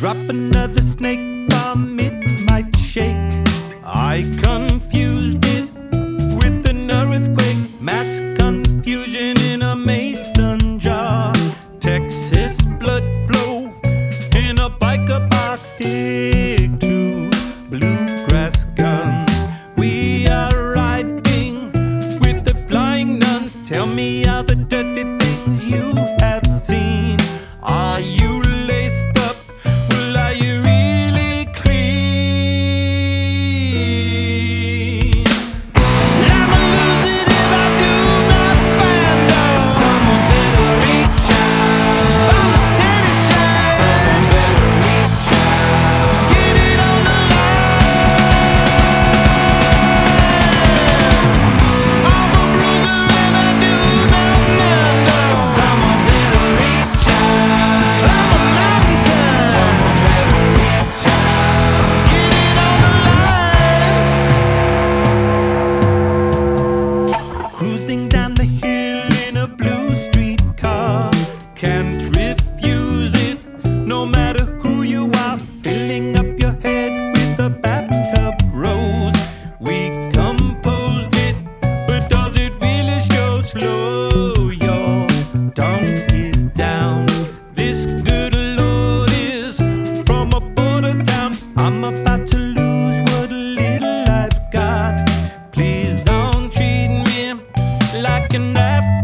Drop another snake bomb, it might shake. I confused it with an earthquake. Mass confusion in a mason jar. Texas blood flow in a biker bar. Stick to bluegrass guns. We are riding with the flying nuns. Tell me all the dirty things you have seen. Are you laced up? Well, are you really clean? I'ma lose it if I do not find out. Someone better reach out. Find a steady shine. Someone better reach out. Get it on the line. I'm a bruiser and I do not mind out. Someone better reach out. Climb a mountain. Someone better reach out. Get it on the line. Cruising down the hill in a blue street car. Can't refuse it, no matter who you are. Filling up your head with a bathtub rose. We composed it, but does it really show? Slow your donkeys down. This good Lord is from a border town. I'm about to lose what little I've got. Please don't treat me like an afterthought.